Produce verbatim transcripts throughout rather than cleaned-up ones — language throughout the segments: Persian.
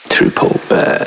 Triple bad.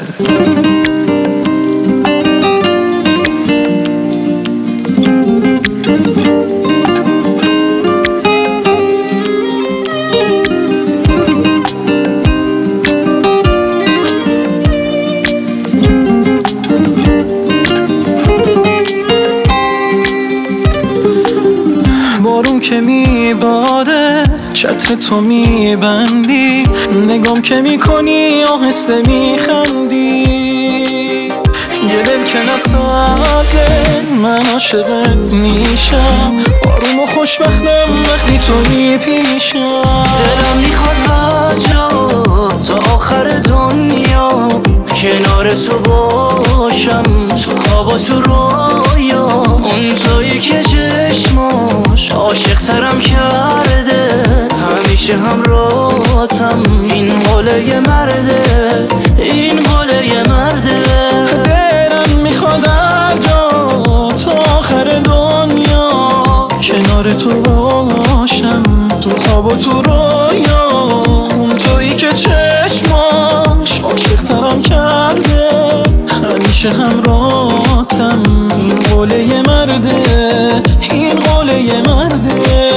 بارون که میباره چتر تو میبندی، نگام که میکنی آهسته میخندی. یه دل که نساده من عاشقت میشم، آروم و خوشبختم وقتی تو میپیشم. دلم میخواد هرجا تا آخر دنیا کنار تو باشم، تو خواب و تو رویا. اون تویی که چشماش عاشق ترم کرده، همیشه همراهتم. این قوله مرده، این قوله مرده. دلم میخواد هرجا تا آخر دنیا کنار تو باشم، تو خواب و تو رویا. اون تویی که چشماش عاشق ترم کرده، همیشه همراهتم. این قوله مرده، این قوله مرده.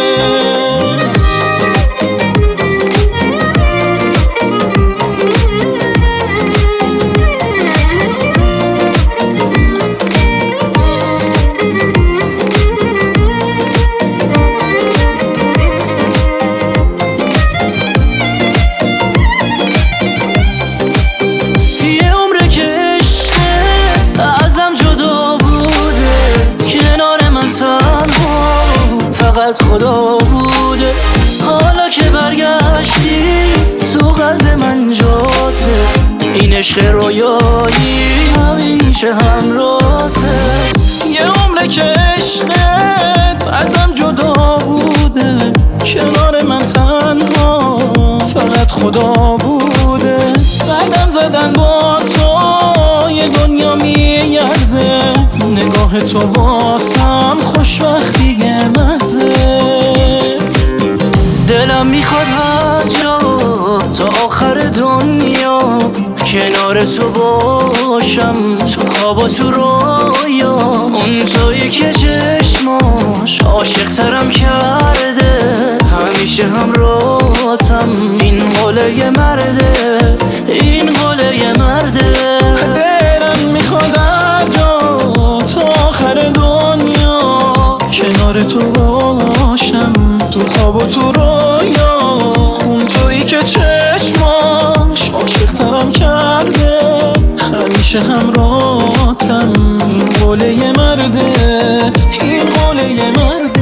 خدا بوده حالا که برگشتی تو قلب من جاته. این عشق رویایی همیشه همراهته. یه عمره که عشقت ازم جدا بوده، کنار من تنها فقط خدا بوده. قدم زدن با تو یه دنیا میارزه، نگاه تو واسم خوشبختیه محضه. دلم میخواد هرجا تا آخر دنیا کنار تو باشم، تو خواب و تو رویا. اون تویی که چشماش عاشق ترم کرده، همیشه همراهتم. این قوله مرده، این قوله مرده. دلم میخواد هرجا تا آخر دنیا کنار تو باشم، تو خواب و تو رویا. اون تویی که چشماش عاشق ترم کرده، همیشه همراهتم. این قوله مرده، این قوله مرده.